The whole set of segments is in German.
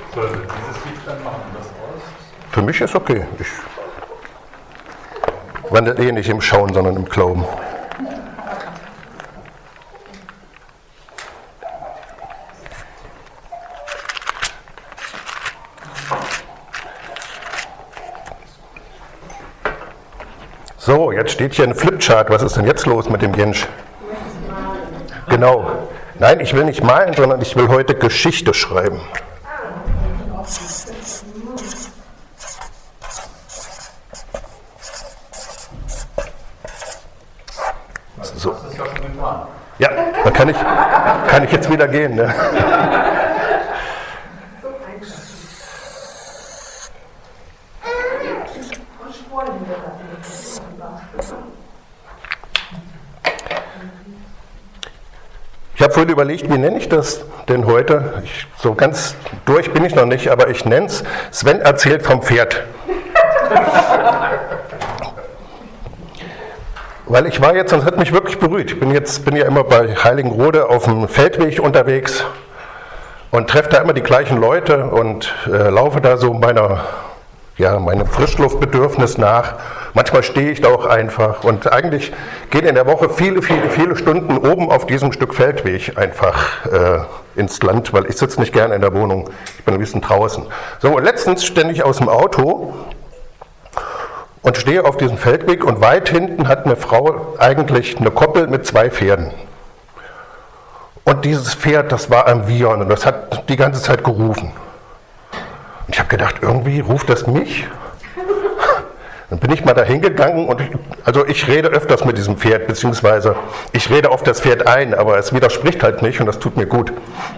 Sollte dieses Lied dann machen, das aus? Für mich ist okay. Ich wandle nicht im Schauen, sondern im Glauben. So, jetzt steht hier ein Flipchart. Was ist denn jetzt los mit dem Jensch? Genau. Nein, ich will nicht malen, sondern ich will heute Geschichte schreiben. So. Ja, dann kann ich jetzt wieder gehen. Ne? Ich habe vorhin überlegt, wie nenne ich das denn heute? So ganz durch bin ich noch nicht, aber ich nenne es Sven erzählt vom Pferd. Weil ich war jetzt, und es hat mich wirklich berührt. Ich bin ja immer bei Heiligenrode auf dem Feldweg unterwegs und treffe da immer die gleichen Leute und laufe da so meinem Frischluftbedürfnis nach. Manchmal stehe ich da auch einfach und eigentlich gehen in der Woche viele Stunden oben auf diesem Stück Feldweg einfach ins Land, weil ich sitze nicht gerne in der Wohnung, ich bin ein bisschen draußen. So, und letztens stände ich aus dem Auto und stehe auf diesem Feldweg und weit hinten hat eine Frau eigentlich eine Koppel mit 2 Pferden. Und dieses Pferd, das war am Wiehern und das hat die ganze Zeit gerufen. Und ich habe gedacht, irgendwie ruft das mich. Dann bin ich mal da hingegangen und ich rede öfters mit diesem Pferd, beziehungsweise ich rede auf das Pferd ein, aber es widerspricht halt nicht und das tut mir gut.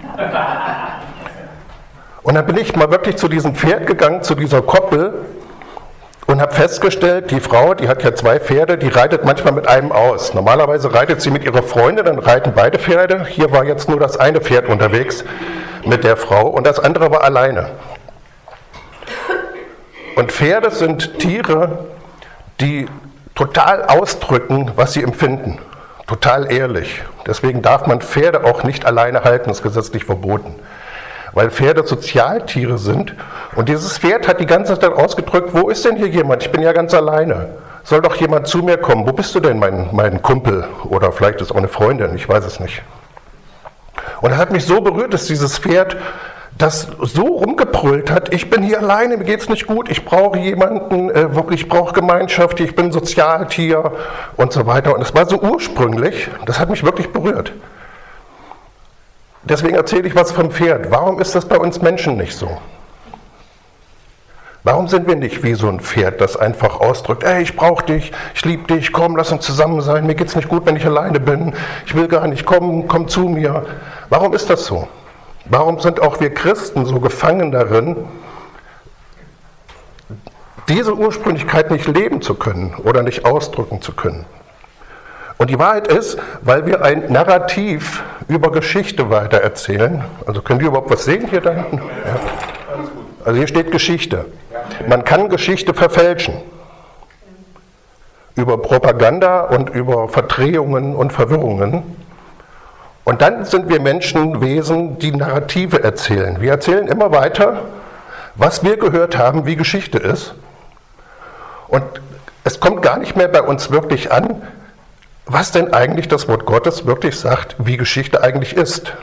Und dann bin ich mal wirklich zu diesem Pferd gegangen, zu dieser Koppel und habe festgestellt, die Frau, die hat ja 2 Pferde, die reitet manchmal mit einem aus. Normalerweise reitet sie mit ihrer Freundin, dann reiten beide Pferde. Hier war jetzt nur das eine Pferd unterwegs mit der Frau und das andere war alleine. Und Pferde sind Tiere, die total ausdrücken, was sie empfinden. Total ehrlich. Deswegen darf man Pferde auch nicht alleine halten, das ist gesetzlich verboten. Weil Pferde Sozialtiere sind. Und dieses Pferd hat die ganze Zeit ausgedrückt, wo ist denn hier jemand? Ich bin ja ganz alleine. Soll doch jemand zu mir kommen. Wo bist du denn, mein Kumpel? Oder vielleicht ist auch eine Freundin, ich weiß es nicht. Und es hat mich so berührt, dass dieses Pferd das so rumgebrüllt hat, ich bin hier alleine, mir geht's nicht gut, ich brauche jemanden, ich brauche Gemeinschaft, ich bin ein Sozialtier und so weiter. Und es war so ursprünglich, das hat mich wirklich berührt. Deswegen erzähle ich was vom Pferd. Warum ist das bei uns Menschen nicht so? Warum sind wir nicht wie so ein Pferd, das einfach ausdrückt, ey, ich brauche dich, ich liebe dich, komm, lass uns zusammen sein, mir geht's nicht gut, wenn ich alleine bin, ich will gar nicht, komm zu mir. Warum ist das so? Warum sind auch wir Christen so gefangen darin, diese Ursprünglichkeit nicht leben zu können oder nicht ausdrücken zu können? Und die Wahrheit ist, weil wir ein Narrativ über Geschichte weitererzählen. Also können wir überhaupt was sehen hier da hinten? Ja. Also hier steht Geschichte. Man kann Geschichte verfälschen. Über Propaganda und über Verdrehungen und Verwirrungen. Und dann sind wir Menschenwesen, die Narrative erzählen. Wir erzählen immer weiter, was wir gehört haben, wie Geschichte ist. Und es kommt gar nicht mehr bei uns wirklich an, was denn eigentlich das Wort Gottes wirklich sagt, wie Geschichte eigentlich ist.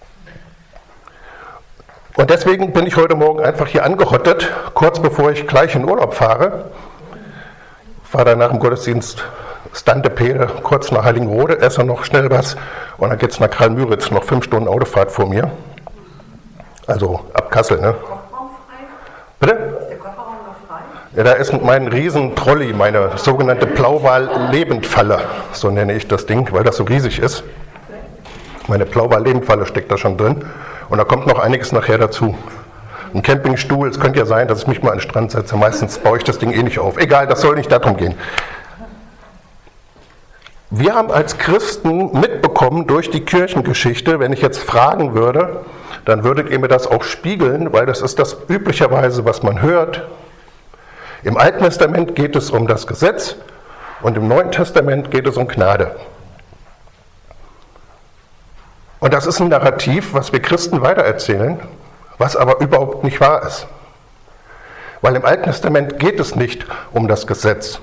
Und deswegen bin ich heute Morgen einfach hier angehottet, kurz bevor ich gleich in Urlaub fahre. Ich fahre dann nach dem Gottesdienst Stantepede, kurz nach Heiligenrode, esse noch schnell was und dann geht es nach Karl-Müritz, noch 5 Stunden Autofahrt vor mir. Also ab Kassel, ne? Kofferraum frei? Bitte? Ist der Kofferraum noch frei? Ja, da ist mein Riesen-Trolley, meine sogenannte Blauwal-Lebendfalle, so nenne ich das Ding, weil das so riesig ist. Meine Blauwal-Lebendfalle steckt da schon drin und da kommt noch einiges nachher dazu. Ein Campingstuhl, es könnte ja sein, dass ich mich mal an den Strand setze, meistens baue ich das Ding eh nicht auf. Egal, das soll nicht darum gehen. Wir haben als Christen mitbekommen durch die Kirchengeschichte, wenn ich jetzt fragen würde, dann würdet ihr mir das auch spiegeln, weil das ist das üblicherweise, was man hört. Im Alten Testament geht es um das Gesetz und im Neuen Testament geht es um Gnade. Und das ist ein Narrativ, was wir Christen weitererzählen, was aber überhaupt nicht wahr ist. Weil im Alten Testament geht es nicht um das Gesetz.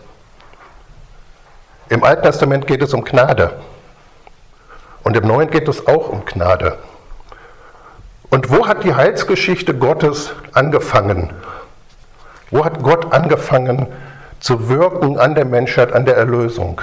Im Alten Testament geht es um Gnade. Und im Neuen geht es auch um Gnade. Und wo hat die Heilsgeschichte Gottes angefangen? Wo hat Gott angefangen zu wirken an der Menschheit, an der Erlösung?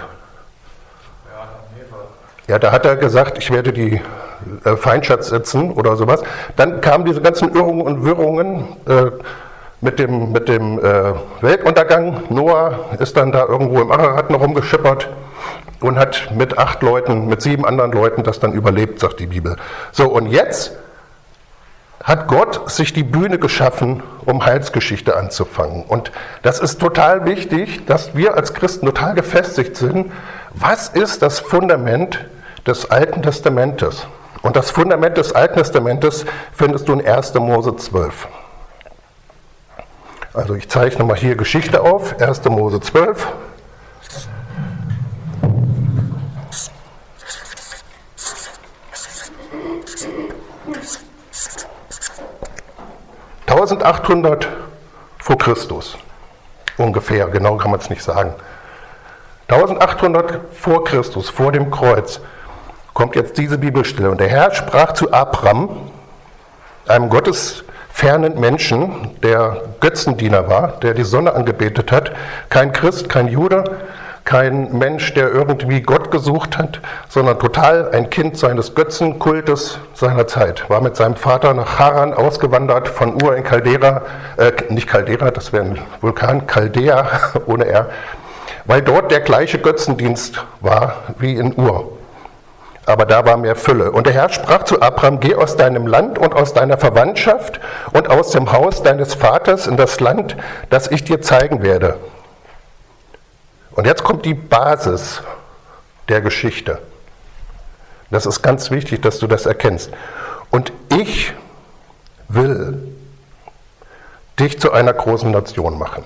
Ja, da hat er gesagt, ich werde die Feindschaft setzen oder sowas. Dann kamen diese ganzen Irrungen und Wirrungen mit dem Weltuntergang. Noah ist dann da irgendwo im Ararat noch rumgeschippert und hat mit 7 anderen Leuten das dann überlebt, sagt die Bibel. So, und jetzt hat Gott sich die Bühne geschaffen, um Heilsgeschichte anzufangen. Und das ist total wichtig, dass wir als Christen total gefestigt sind. Was ist das Fundament des Alten Testamentes? Und das Fundament des Alten Testamentes findest du in 1. Mose 12. Also ich zeichne mal hier Geschichte auf, 1. Mose 12. (1800) vor Christus, ungefähr, genau kann man es nicht sagen. 1800 vor Christus, vor dem Kreuz, kommt jetzt diese Bibelstelle. Und der Herr sprach zu Abram, einem gottesfernen Menschen, der Götzendiener war, der die Sonne angebetet hat, kein Christ, kein Jude, kein Mensch, der irgendwie Gott gesucht hat, sondern total ein Kind seines Götzenkultes seiner Zeit. War mit seinem Vater nach Haran ausgewandert, von Ur in Chaldea, nicht Chaldea, das wäre ein Vulkan, Chaldea ohne R, weil dort der gleiche Götzendienst war wie in Ur. Aber da war mehr Fülle. Und der Herr sprach zu Abram, geh aus deinem Land und aus deiner Verwandtschaft und aus dem Haus deines Vaters in das Land, das ich dir zeigen werde. Und jetzt kommt die Basis der Geschichte. Das ist ganz wichtig, dass du das erkennst. Und ich will dich zu einer großen Nation machen.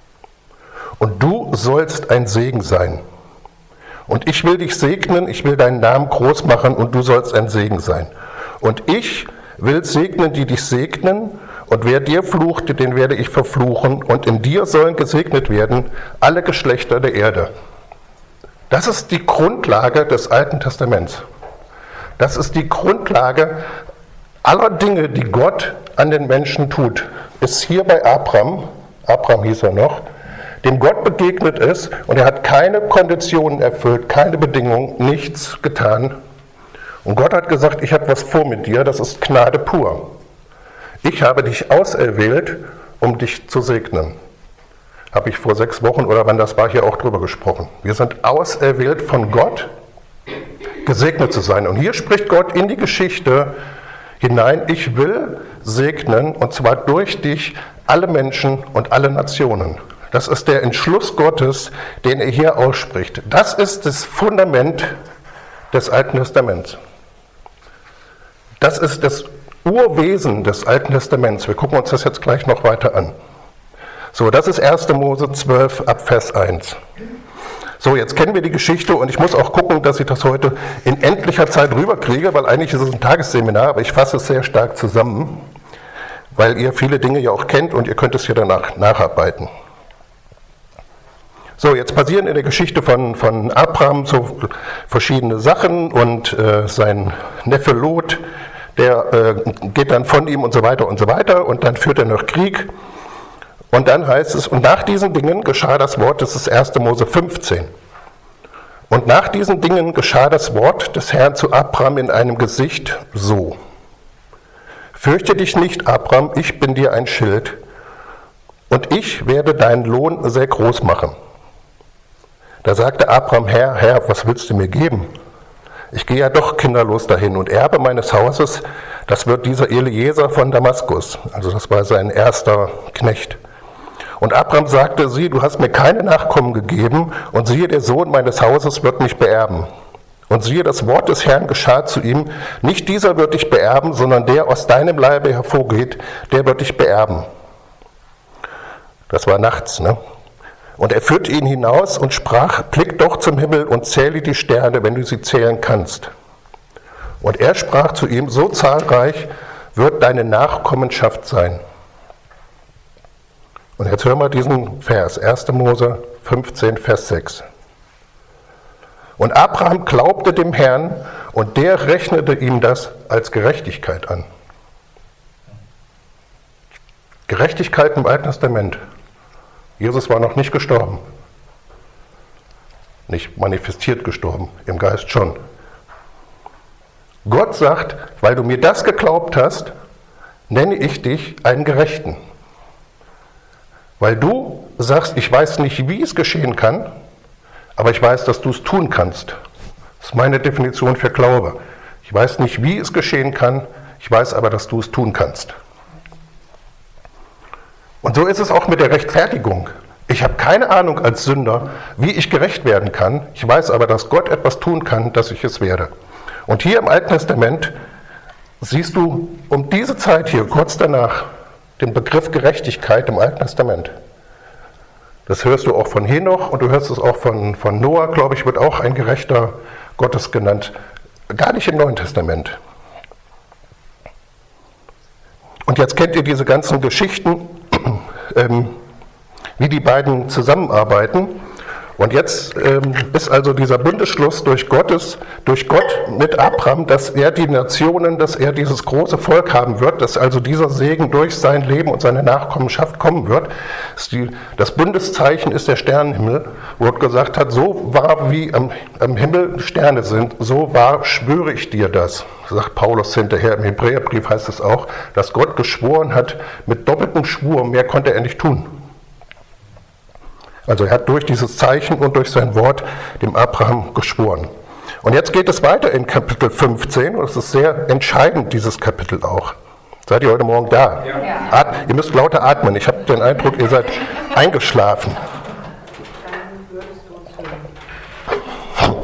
Und du sollst ein Segen sein. Und ich will dich segnen, ich will deinen Namen groß machen und du sollst ein Segen sein. Und ich will segnen, die dich segnen, und wer dir flucht, den werde ich verfluchen, und in dir sollen gesegnet werden alle Geschlechter der Erde. Das ist die Grundlage des Alten Testaments. Das ist die Grundlage aller Dinge, die Gott an den Menschen tut. Ist hier bei Abram hieß er noch, dem Gott begegnet ist und er hat keine Konditionen erfüllt, keine Bedingungen, nichts getan. Und Gott hat gesagt, ich habe was vor mit dir, das ist Gnade pur. Ich habe dich auserwählt, um dich zu segnen. Habe ich vor 6 Wochen oder wann das war, hier auch drüber gesprochen. Wir sind auserwählt von Gott, gesegnet zu sein. Und hier spricht Gott in die Geschichte hinein, ich will segnen, und zwar durch dich, alle Menschen und alle Nationen. Das ist der Entschluss Gottes, den er hier ausspricht. Das ist das Fundament des Alten Testaments. Das ist das Urwesen des Alten Testaments. Wir gucken uns das jetzt gleich noch weiter an. So, das ist 1. Mose 12 ab Vers 1. So, jetzt kennen wir die Geschichte und ich muss auch gucken, dass ich das heute in endlicher Zeit rüberkriege, weil eigentlich ist es ein Tagesseminar, aber ich fasse es sehr stark zusammen, weil ihr viele Dinge ja auch kennt und ihr könnt es hier danach nacharbeiten. So, jetzt passieren in der Geschichte von Abram so verschiedene Sachen und sein Neffe Lot, der geht dann von ihm und so weiter und dann führt er noch Krieg. Und dann heißt es, und nach diesen Dingen geschah das Wort, das ist 1. Mose 15. Und nach diesen Dingen geschah das Wort des Herrn zu Abram in einem Gesicht so. Fürchte dich nicht, Abram, ich bin dir ein Schild und ich werde deinen Lohn sehr groß machen. Da sagte Abram, Herr, was willst du mir geben? Ich gehe ja doch kinderlos dahin und Erbe meines Hauses, das wird dieser Eliezer von Damaskus. Also das war sein erster Knecht. Und Abram sagte, sieh, du hast mir keine Nachkommen gegeben und siehe, der Sohn meines Hauses wird mich beerben. Und siehe, das Wort des Herrn geschah zu ihm, nicht dieser wird dich beerben, sondern der aus deinem Leibe hervorgeht, der wird dich beerben. Das war nachts, ne? Und er führte ihn hinaus und sprach, blick doch zum Himmel und zähle die Sterne, wenn du sie zählen kannst. Und er sprach zu ihm, so zahlreich wird deine Nachkommenschaft sein. Und jetzt hören wir diesen Vers, 1. Mose 15, Vers 6. Und Abraham glaubte dem Herrn und der rechnete ihm das als Gerechtigkeit an. Gerechtigkeit im Alten Testament. Jesus war noch nicht gestorben. Nicht manifestiert gestorben, im Geist schon. Gott sagt, weil du mir das geglaubt hast, nenne ich dich einen Gerechten. Weil du sagst, ich weiß nicht, wie es geschehen kann, aber ich weiß, dass du es tun kannst. Das ist meine Definition für Glaube. Ich weiß nicht, wie es geschehen kann, ich weiß aber, dass du es tun kannst. Und so ist es auch mit der Rechtfertigung. Ich habe keine Ahnung als Sünder, wie ich gerecht werden kann. Ich weiß aber, dass Gott etwas tun kann, dass ich es werde. Und hier im Alten Testament siehst du um diese Zeit hier, kurz danach, den Begriff Gerechtigkeit im Alten Testament. Das hörst du auch von Henoch und du hörst es auch von Noah, glaube ich, wird auch ein Gerechter Gottes genannt. Gar nicht im Neuen Testament. Und jetzt kennt ihr diese ganzen Geschichten, wie die beiden zusammenarbeiten. Und jetzt ist also dieser Bundesschluss durch Gott mit Abraham, dass er die Nationen, dass er dieses große Volk haben wird, dass also dieser Segen durch sein Leben und seine Nachkommenschaft kommen wird. Das Bundeszeichen ist der Sternenhimmel, wo Gott gesagt hat, so wahr wie am Himmel Sterne sind, so wahr schwöre ich dir das. Sagt Paulus hinterher, im Hebräerbrief heißt es auch, dass Gott geschworen hat, mit doppeltem Schwur, mehr konnte er nicht tun. Also er hat durch dieses Zeichen und durch sein Wort dem Abraham geschworen. Und jetzt geht es weiter in Kapitel 15 und es ist sehr entscheidend, dieses Kapitel auch. Seid ihr heute Morgen da? Ja. Ihr müsst lauter atmen. Ich habe den Eindruck, ihr seid eingeschlafen. Dann würdest du uns hören.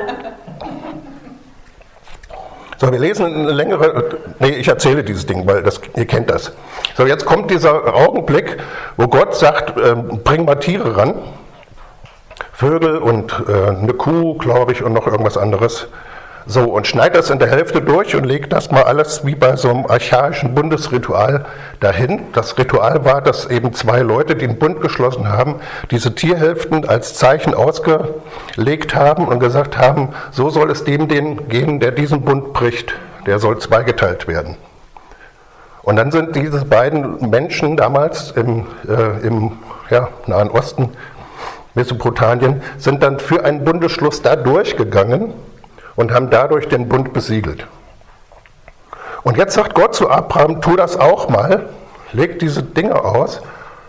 So, wir lesen eine längere, ich erzähle dieses Ding, weil ihr kennt das. So, jetzt kommt dieser Augenblick, wo Gott sagt, bring mal Tiere ran, Vögel und eine Kuh, glaube ich, und noch irgendwas anderes. So, und schneidet das in der Hälfte durch und legt das mal alles wie bei so einem archaischen Bundesritual dahin. Das Ritual war, dass eben zwei Leute, die einen Bund geschlossen haben, diese Tierhälften als Zeichen ausgelegt haben und gesagt haben, so soll es dem gehen, der diesen Bund bricht. Der soll zweigeteilt werden. Und dann sind diese beiden Menschen damals im Nahen Osten, Mesopotamien, sind dann für einen Bundesschluss da durchgegangen und haben dadurch den Bund besiegelt. Und jetzt sagt Gott zu Abraham, tu das auch mal, leg diese Dinge aus.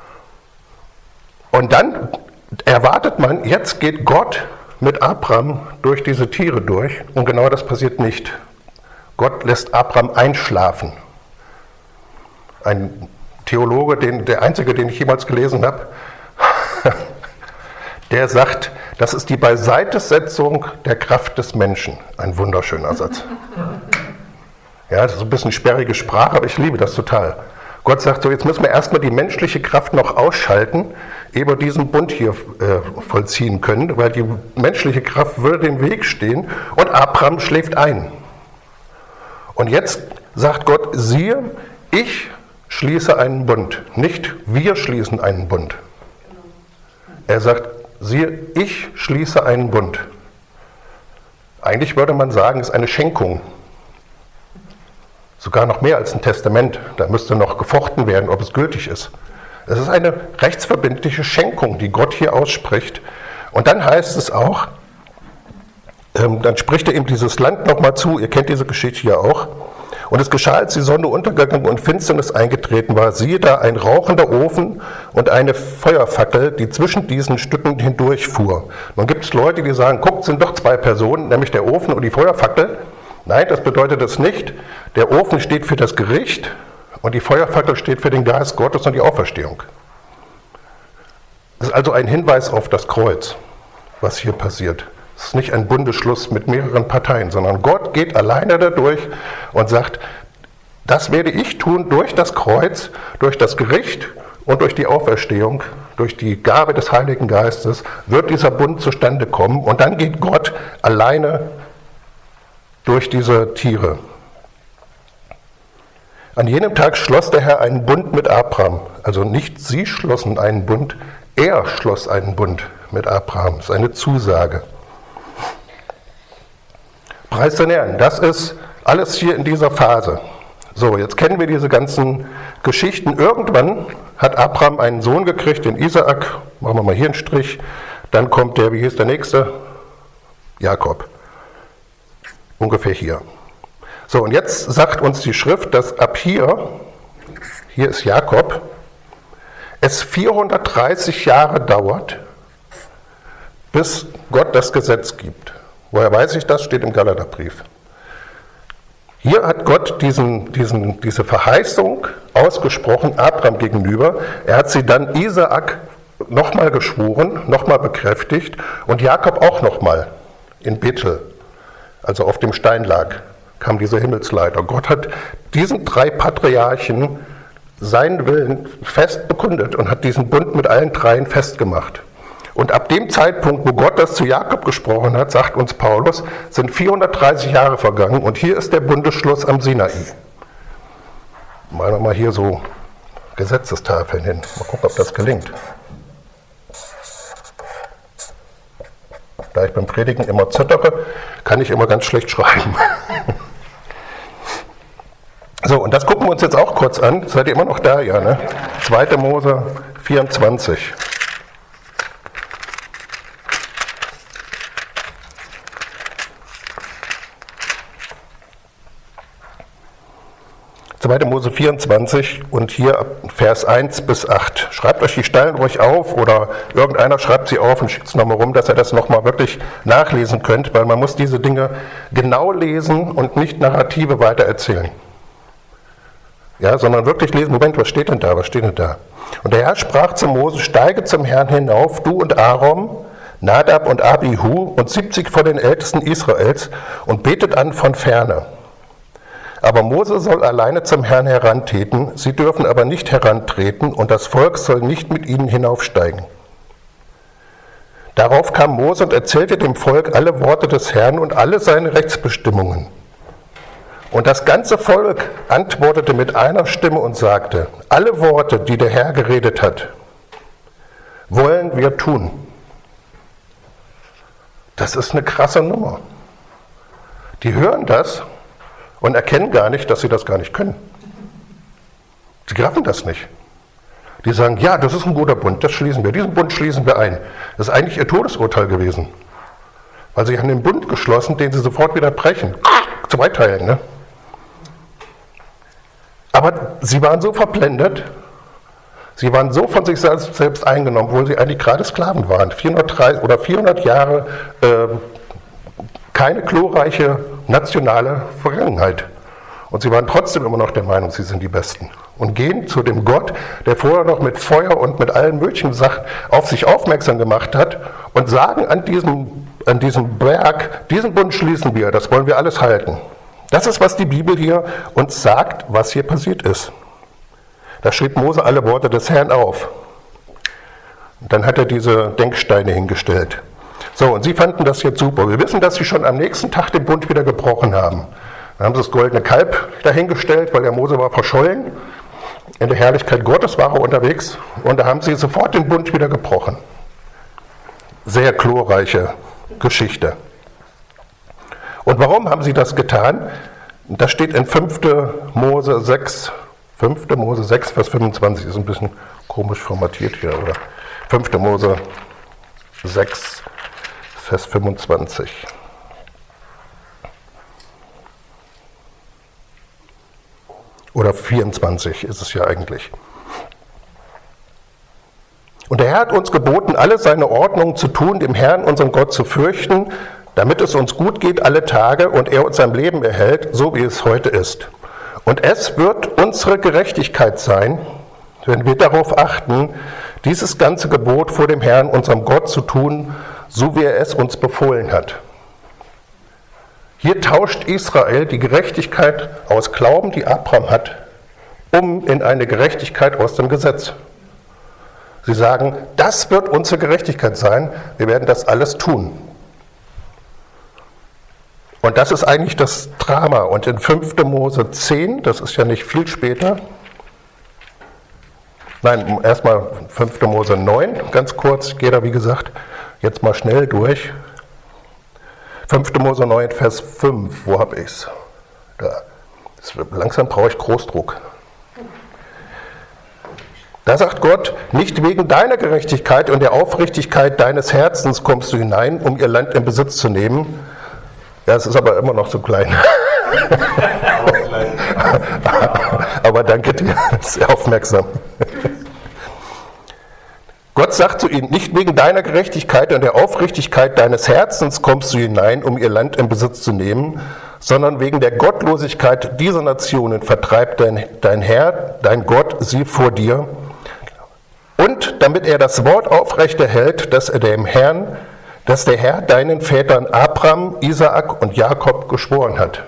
Und dann erwartet man, jetzt geht Gott mit Abraham durch diese Tiere durch. Und genau das passiert nicht. Gott lässt Abraham einschlafen. Ein Theologe, der einzige, den ich jemals gelesen habe, der sagt, das ist die Beiseitesetzung der Kraft des Menschen. Ein wunderschöner Satz. Ja, das ist ein bisschen sperrige Sprache, aber ich liebe das total. Gott sagt so, jetzt müssen wir erstmal die menschliche Kraft noch ausschalten, ehe wir diesen Bund hier vollziehen können, weil die menschliche Kraft würde im Weg stehen und Abraham schläft ein. Und jetzt sagt Gott, siehe, ich schließe einen Bund, nicht wir schließen einen Bund. Er sagt, siehe, ich schließe einen Bund. Eigentlich würde man sagen, es ist eine Schenkung. Sogar noch mehr als ein Testament. Da müsste noch gefochten werden, ob es gültig ist. Es ist eine rechtsverbindliche Schenkung, die Gott hier ausspricht. Und dann heißt es auch, dann spricht er ihm dieses Land nochmal zu, ihr kennt diese Geschichte ja auch. Und es geschah, als die Sonne untergegangen und Finsternis eingetreten war, siehe da ein rauchender Ofen und eine Feuerfackel, die zwischen diesen Stücken hindurchfuhr. Nun gibt es Leute, die sagen, guckt, sind doch zwei Personen, nämlich der Ofen und die Feuerfackel. Nein, das bedeutet das nicht. Der Ofen steht für das Gericht und die Feuerfackel steht für den Geist Gottes und die Auferstehung. Das ist also ein Hinweis auf das Kreuz, was hier passiert. Es ist nicht ein Bundesschluss mit mehreren Parteien, sondern Gott geht alleine dadurch und sagt, das werde ich tun durch das Kreuz, durch das Gericht und durch die Auferstehung, durch die Gabe des Heiligen Geistes wird dieser Bund zustande kommen und dann geht Gott alleine durch diese Tiere. An jenem Tag schloss der Herr einen Bund mit Abraham. Also nicht sie schlossen einen Bund, er schloss einen Bund mit Abraham. Das ist eine Zusage. Preis den Herrn, das ist alles hier in dieser Phase. So, jetzt kennen wir diese ganzen Geschichten. Irgendwann hat Abraham einen Sohn gekriegt, den Isaak. Machen wir mal hier einen Strich. Dann kommt der, wie hieß der nächste? Jakob. Ungefähr hier. So, und jetzt sagt uns die Schrift, dass ab hier ist Jakob, es 430 Jahre dauert, bis Gott das Gesetz gibt. Woher weiß ich das? Steht im Galaterbrief. Hier hat Gott diese Verheißung ausgesprochen, Abraham gegenüber. Er hat sie dann Isaak nochmal geschworen, nochmal bekräftigt und Jakob auch nochmal in Bethel, also auf dem Steinlag, kam diese Himmelsleiter. Gott hat diesen 3 Patriarchen seinen Willen fest bekundet und hat diesen Bund mit allen 3 festgemacht. Und ab dem Zeitpunkt, wo Gott das zu Jakob gesprochen hat, sagt uns Paulus, sind 430 Jahre vergangen und hier ist der Bundesschluss am Sinai. Malen wir mal hier so Gesetzestafeln hin. Mal gucken, ob das gelingt. Da ich beim Predigen immer zittere, kann ich immer ganz schlecht schreiben. So, und das gucken wir uns jetzt auch kurz an. Seid ihr immer noch da? Ja, ne? 2. Mose 24. 2. Mose 24 und hier Vers 1 bis 8. Schreibt euch die Stellen ruhig auf oder irgendeiner schreibt sie auf und schickt es nochmal rum, dass ihr das nochmal wirklich nachlesen könnt, weil man muss diese Dinge genau lesen und nicht Narrative weitererzählen. Ja, sondern wirklich lesen, Moment, was steht denn da, was steht denn da? Und der Herr sprach zu Mose, steige zum Herrn hinauf, du und Aaron, Nadab und Abihu und 70 von den Ältesten Israels und betet an von ferne. Aber Mose soll alleine zum Herrn herantreten, sie dürfen aber nicht herantreten und das Volk soll nicht mit ihnen hinaufsteigen. Darauf kam Mose und erzählte dem Volk alle Worte des Herrn und alle seine Rechtsbestimmungen. Und das ganze Volk antwortete mit einer Stimme und sagte, alle Worte, die der Herr geredet hat, wollen wir tun. Das ist eine krasse Nummer. Die hören das und erkennen gar nicht, dass sie das gar nicht können. Sie graffen das nicht. Die sagen, ja, das ist ein guter Bund, das schließen wir, diesen Bund schließen wir ein. Das ist eigentlich ihr Todesurteil gewesen. Weil sie haben den Bund geschlossen, den sie sofort wieder brechen. Zweiteilen, ne? Aber sie waren so verblendet, sie waren so von sich selbst eingenommen, obwohl sie eigentlich gerade Sklaven waren. 400 Jahre keine glorreiche nationale Vergangenheit. Und sie waren trotzdem immer noch der Meinung, sie sind die Besten. Und gehen zu dem Gott, der vorher noch mit Feuer und mit allen möglichen Sachen auf sich aufmerksam gemacht hat und sagen an diesem Berg, diesen Bund schließen wir, das wollen wir alles halten. Das ist, was die Bibel hier uns sagt, was hier passiert ist. Da schrieb Mose alle Worte des Herrn auf. Und dann hat er diese Denksteine hingestellt. So, und sie fanden das jetzt super. Wir wissen, dass sie schon am nächsten Tag den Bund wieder gebrochen haben. Dann haben sie das goldene Kalb dahingestellt, weil der Mose war verschollen. In der Herrlichkeit Gottes war er unterwegs. Und da haben sie sofort den Bund wieder gebrochen. Sehr glorreiche Geschichte. Und warum haben sie das getan? Das steht in 5. Mose 6, Vers 25. Ist ein bisschen komisch formatiert hier, oder? 5. Mose 6, Vers 25. Oder 24 ist es ja eigentlich. Und der Herr hat uns geboten, alle seine Ordnungen zu tun, dem Herrn, unserem Gott, zu fürchten, damit es uns gut geht alle Tage und er uns am Leben erhält, so wie es heute ist. Und es wird unsere Gerechtigkeit sein, wenn wir darauf achten, dieses ganze Gebot vor dem Herrn, unserem Gott, zu tun, so wie er es uns befohlen hat. Hier tauscht Israel die Gerechtigkeit aus Glauben, die Abraham hat, um in eine Gerechtigkeit aus dem Gesetz. Sie sagen, das wird unsere Gerechtigkeit sein, wir werden das alles tun. Und das ist eigentlich das Drama. Und in 5. Mose 10, das ist ja nicht viel später, nein, erstmal 5. Mose 9, ganz kurz, ich gehe da wie gesagt jetzt mal schnell durch. 5. Mose 9, Vers 5, wo habe ich es? Da. Langsam brauche ich Großdruck. Da sagt Gott, nicht wegen deiner Gerechtigkeit und der Aufrichtigkeit deines Herzens kommst du hinein, um ihr Land in Besitz zu nehmen. Ja, es ist aber immer noch so klein. Aber danke dir, sehr aufmerksam. Gott sagt zu ihnen, nicht wegen deiner Gerechtigkeit und der Aufrichtigkeit deines Herzens kommst du hinein, um ihr Land in Besitz zu nehmen, sondern wegen der Gottlosigkeit dieser Nationen vertreibt dein Herr, dein Gott, sie vor dir. Und damit er das Wort aufrechterhält, das der Herr deinen Vätern Abraham, Isaak und Jakob geschworen hat.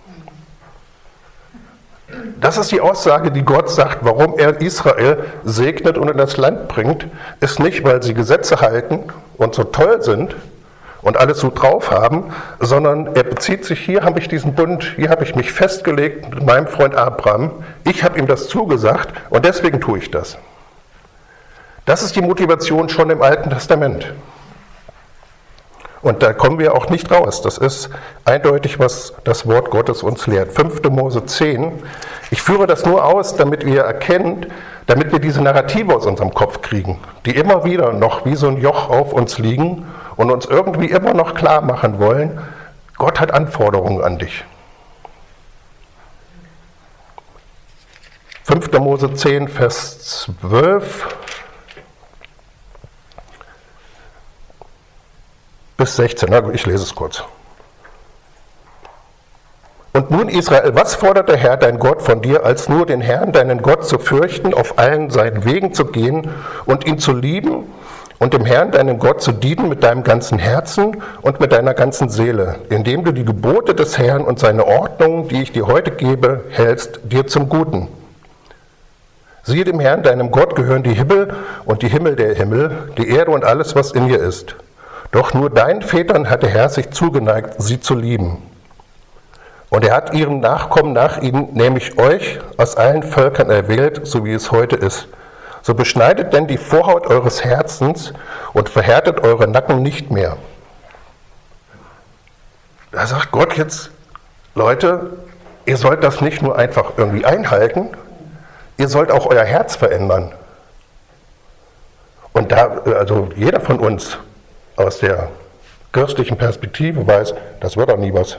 Das ist die Aussage, die Gott sagt, warum er Israel segnet und in das Land bringt, ist nicht, weil sie Gesetze halten und so toll sind und alles so drauf haben, sondern er bezieht sich, hier habe ich diesen Bund, hier habe ich mich festgelegt mit meinem Freund Abraham, ich habe ihm das zugesagt und deswegen tue ich das. Das ist die Motivation schon im Alten Testament. Und da kommen wir auch nicht raus. Das ist eindeutig, was das Wort Gottes uns lehrt. 5. Mose 10. Ich führe das nur aus, damit ihr erkennt, damit wir diese Narrative aus unserem Kopf kriegen, die immer wieder noch wie so ein Joch auf uns liegen und uns irgendwie immer noch klar machen wollen, Gott hat Anforderungen an dich. 5. Mose 10, Vers 12 bis 16. Na gut, ich lese es kurz. Und nun, Israel, was fordert der Herr, dein Gott, von dir, als nur den Herrn, deinen Gott, zu fürchten, auf allen seinen Wegen zu gehen und ihn zu lieben und dem Herrn, deinem Gott, zu dienen mit deinem ganzen Herzen und mit deiner ganzen Seele, indem du die Gebote des Herrn und seine Ordnungen, die ich dir heute gebe, hältst, dir zum Guten. Siehe, dem Herrn, deinem Gott, gehören die Himmel und die Himmel der Himmel, die Erde und alles, was in ihr ist. Doch nur deinen Vätern hat der Herr sich zugeneigt, sie zu lieben. Und er hat ihren Nachkommen nach ihnen, nämlich euch, aus allen Völkern erwählt, so wie es heute ist. So beschneidet denn die Vorhaut eures Herzens und verhärtet eure Nacken nicht mehr. Da sagt Gott jetzt, Leute, ihr sollt das nicht nur einfach irgendwie einhalten, ihr sollt auch euer Herz verändern. Und da, also jeder von uns aus der christlichen Perspektive weiß, das wird doch nie was.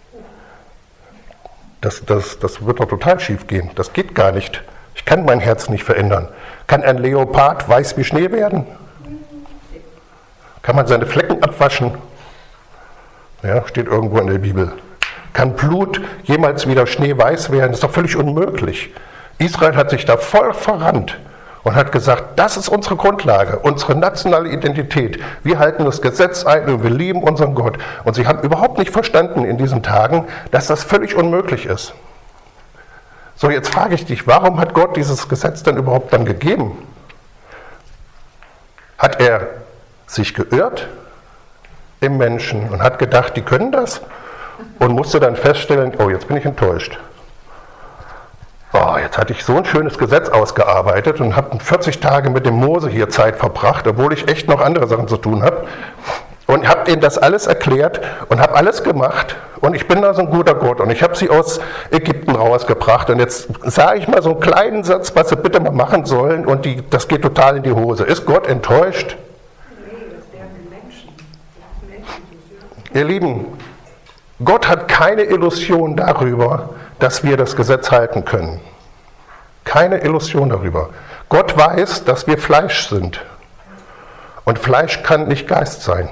Das wird doch total schief gehen. Das geht gar nicht. Ich kann mein Herz nicht verändern. Kann ein Leopard weiß wie Schnee werden? Kann man seine Flecken abwaschen? Ja, steht irgendwo in der Bibel. Kann Blut jemals wieder schneeweiß werden? Das ist doch völlig unmöglich. Israel hat sich da voll verrannt und hat gesagt, das ist unsere Grundlage, unsere nationale Identität. Wir halten das Gesetz ein und wir lieben unseren Gott. Und sie haben überhaupt nicht verstanden in diesen Tagen, dass das völlig unmöglich ist. So, jetzt frage ich dich, warum hat Gott dieses Gesetz denn überhaupt dann gegeben? Hat er sich geirrt im Menschen und hat gedacht, die können das? Und musste dann feststellen, oh, jetzt bin ich enttäuscht. Oh, jetzt hatte ich so ein schönes Gesetz ausgearbeitet und habe 40 Tage mit dem Mose hier Zeit verbracht, obwohl ich echt noch andere Sachen zu tun habe. Und habe denen das alles erklärt und habe alles gemacht. Und ich bin da so ein guter Gott. Und ich habe sie aus Ägypten rausgebracht. Und jetzt sage ich mal so einen kleinen Satz, was sie bitte mal machen sollen. Und das geht total in die Hose. Ist Gott enttäuscht? Nee, das wären die Menschen. Das Menschen. Ihr Lieben, Gott hat keine Illusion darüber, dass wir das Gesetz halten können. Keine Illusion darüber. Gott weiß, dass wir Fleisch sind. Und Fleisch kann nicht Geist sein.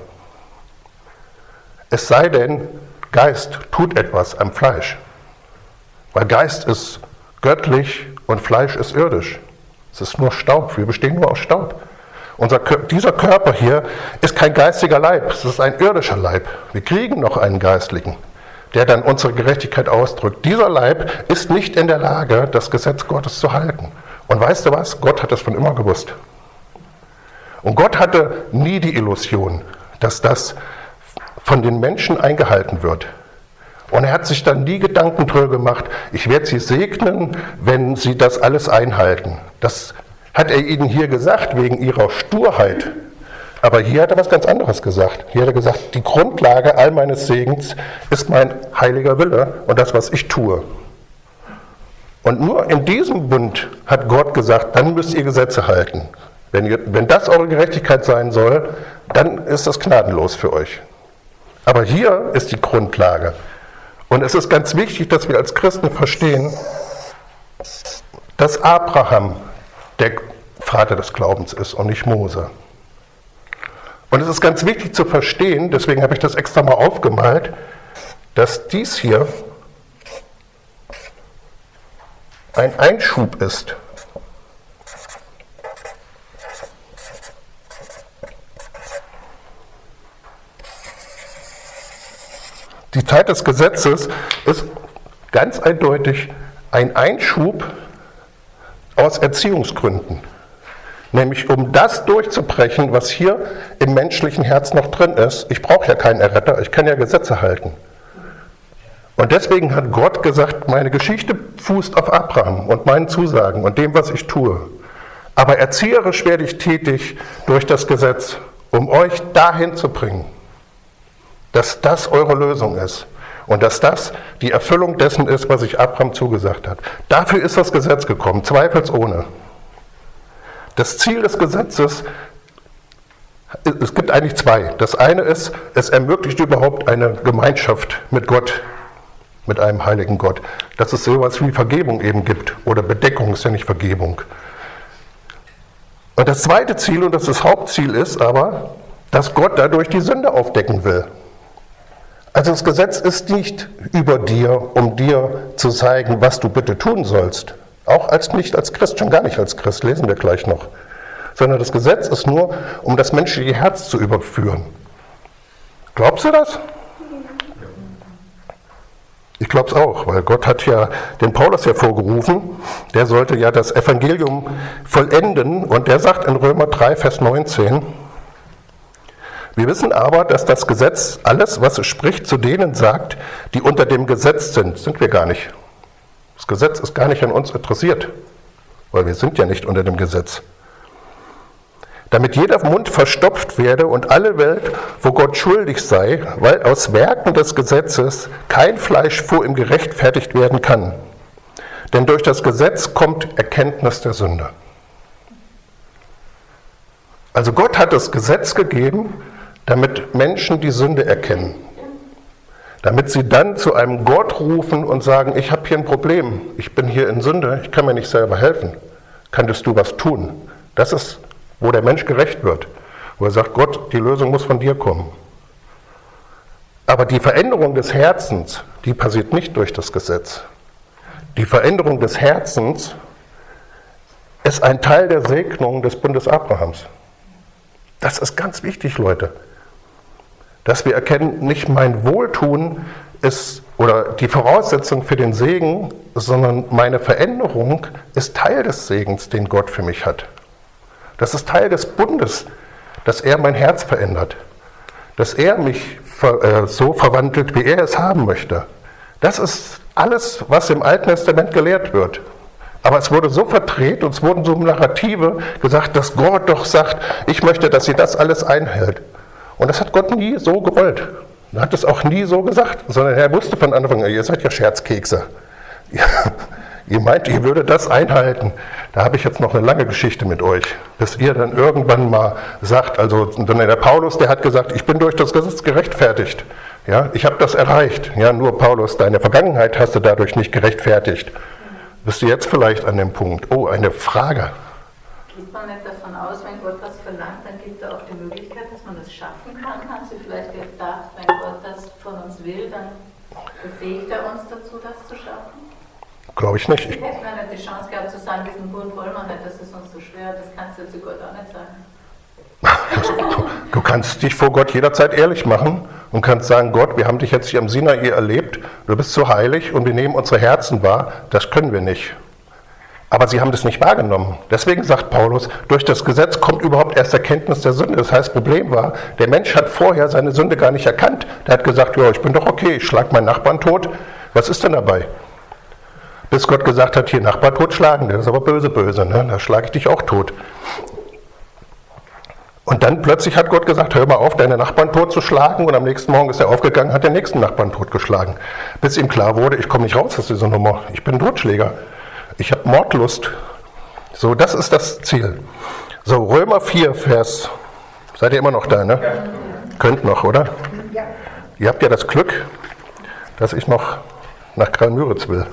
Es sei denn, Geist tut etwas am Fleisch. Weil Geist ist göttlich und Fleisch ist irdisch. Es ist nur Staub, wir bestehen nur aus Staub. Dieser Körper hier ist kein geistiger Leib, es ist ein irdischer Leib. Wir kriegen noch einen geistlichen, der dann unsere Gerechtigkeit ausdrückt. Dieser Leib ist nicht in der Lage, das Gesetz Gottes zu halten. Und weißt du was? Gott hat das von immer gewusst. Und Gott hatte nie die Illusion, dass das von den Menschen eingehalten wird. Und er hat sich dann nie Gedanken drüber gemacht, ich werde sie segnen, wenn sie das alles einhalten. Das hat er ihnen hier gesagt, wegen ihrer Sturheit. Aber hier hat er was ganz anderes gesagt. Hier hat er gesagt, die Grundlage all meines Segens ist mein heiliger Wille und das, was ich tue. Und nur in diesem Bund hat Gott gesagt, dann müsst ihr Gesetze halten. Wenn das eure Gerechtigkeit sein soll, dann ist das gnadenlos für euch. Aber hier ist die Grundlage. Und es ist ganz wichtig, dass wir als Christen verstehen, dass Abraham der Vater des Glaubens ist und nicht Mose. Und es ist ganz wichtig zu verstehen, deswegen habe ich das extra mal aufgemalt, dass dies hier ein Einschub ist. Die Zeit des Gesetzes ist ganz eindeutig ein Einschub aus Erziehungsgründen. Nämlich um das durchzubrechen, was hier im menschlichen Herz noch drin ist. Ich brauche ja keinen Erretter, ich kann ja Gesetze halten. Und deswegen hat Gott gesagt, meine Geschichte fußt auf Abraham und meinen Zusagen und dem, was ich tue. Aber erzieherisch werde ich tätig durch das Gesetz, um euch dahin zu bringen, dass das eure Lösung ist und dass das die Erfüllung dessen ist, was sich Abraham zugesagt hat. Dafür ist das Gesetz gekommen, zweifelsohne. Das Ziel des Gesetzes, es gibt eigentlich zwei. Das eine ist, es ermöglicht überhaupt eine Gemeinschaft mit Gott, mit einem heiligen Gott. Dass es sowas wie Vergebung eben gibt. Oder Bedeckung ist ja nicht Vergebung. Und das zweite Ziel, und das das Hauptziel ist aber, dass Gott dadurch die Sünde aufdecken will. Also das Gesetz ist nicht über dir, um dir zu zeigen, was du bitte tun sollst. Auch nicht als Christ, schon gar nicht als Christ, lesen wir gleich noch. Sondern das Gesetz ist nur, um das menschliche Herz zu überführen. Glaubst du das? Ich glaube es auch, weil Gott hat ja den Paulus hervorgerufen, der sollte ja das Evangelium vollenden und der sagt in Römer 3, Vers 19, wir wissen aber, dass das Gesetz alles, was es spricht, zu denen sagt, die unter dem Gesetz sind wir gar nicht. Das Gesetz ist gar nicht an uns interessiert, weil wir sind ja nicht unter dem Gesetz. Damit jeder Mund verstopft werde und alle Welt, wo Gott schuldig sei, weil aus Werken des Gesetzes kein Fleisch vor ihm gerechtfertigt werden kann. Denn durch das Gesetz kommt Erkenntnis der Sünde. Also Gott hat das Gesetz gegeben, damit Menschen die Sünde erkennen. Damit sie dann zu einem Gott rufen und sagen, ich habe hier ein Problem, ich bin hier in Sünde, ich kann mir nicht selber helfen. Könntest du was tun? Das ist, wo der Mensch gerecht wird. Wo er sagt, Gott, die Lösung muss von dir kommen. Aber die Veränderung des Herzens, die passiert nicht durch das Gesetz. Die Veränderung des Herzens ist ein Teil der Segnung des Bundes Abrahams. Das ist ganz wichtig, Leute. Dass wir erkennen, nicht mein Wohltun ist oder die Voraussetzung für den Segen, sondern meine Veränderung ist Teil des Segens, den Gott für mich hat. Das ist Teil des Bundes, dass er mein Herz verändert, dass er mich so verwandelt, wie er es haben möchte. Das ist alles, was im Alten Testament gelehrt wird. Aber es wurde so verdreht und es wurden so Narrative gesagt, dass Gott doch sagt, ich möchte, dass sie das alles einhält. Und das hat Gott nie so gewollt. Er hat es auch nie so gesagt, sondern er wusste von Anfang an, ihr seid ja Scherzkekse. Ihr meint, ihr würdet das einhalten. Da habe ich jetzt noch eine lange Geschichte mit euch, bis ihr dann irgendwann mal sagt, also der Paulus, der hat gesagt, ich bin durch das Gesetz gerechtfertigt. Ja, ich habe das erreicht. Ja, nur Paulus, deine Vergangenheit hast du dadurch nicht gerechtfertigt. Bist du jetzt vielleicht an dem Punkt? Oh, eine Frage. Geht man nicht davon aus, wenn Gott was verlangt, dann gibt er auch die Möglichkeit, dass man das schaffen kann? Haben Sie vielleicht gedacht, wenn Gott das von uns will, dann befähigt er uns dazu, das zu schaffen? Glaube ich nicht. Wir hätten ja nicht die Chance gehabt zu sagen, diesen Bund wollen wir nicht, das ist uns so schwer, das kannst du zu Gott auch nicht sagen. Du kannst dich vor Gott jederzeit ehrlich machen und kannst sagen, Gott, wir haben dich jetzt hier am Sinai erlebt, du bist so heilig und wir nehmen unsere Herzen wahr, das können wir nicht. Aber sie haben das nicht wahrgenommen. Deswegen sagt Paulus, durch das Gesetz kommt überhaupt erst Erkenntnis der Sünde. Das heißt, das Problem war, der Mensch hat vorher seine Sünde gar nicht erkannt. Der hat gesagt, ja, ich bin doch okay, ich schlage meinen Nachbarn tot. Was ist denn dabei? Bis Gott gesagt hat, hier Nachbar totschlagen, das ist aber böse, böse, ne? Da schlage ich dich auch tot. Und dann plötzlich hat Gott gesagt, hör mal auf, deine Nachbarn totzuschlagen. Und am nächsten Morgen ist er aufgegangen, hat den nächsten Nachbarn totgeschlagen. Bis ihm klar wurde, ich komme nicht raus aus dieser Nummer. Ich bin Totschläger. Ich habe Mordlust. So, das ist das Ziel. So, Römer 4, Vers. Seid ihr immer noch da, ne? Ja. Könnt noch, oder? Ja. Ihr habt ja das Glück, dass ich noch nach Graal-Müritz will.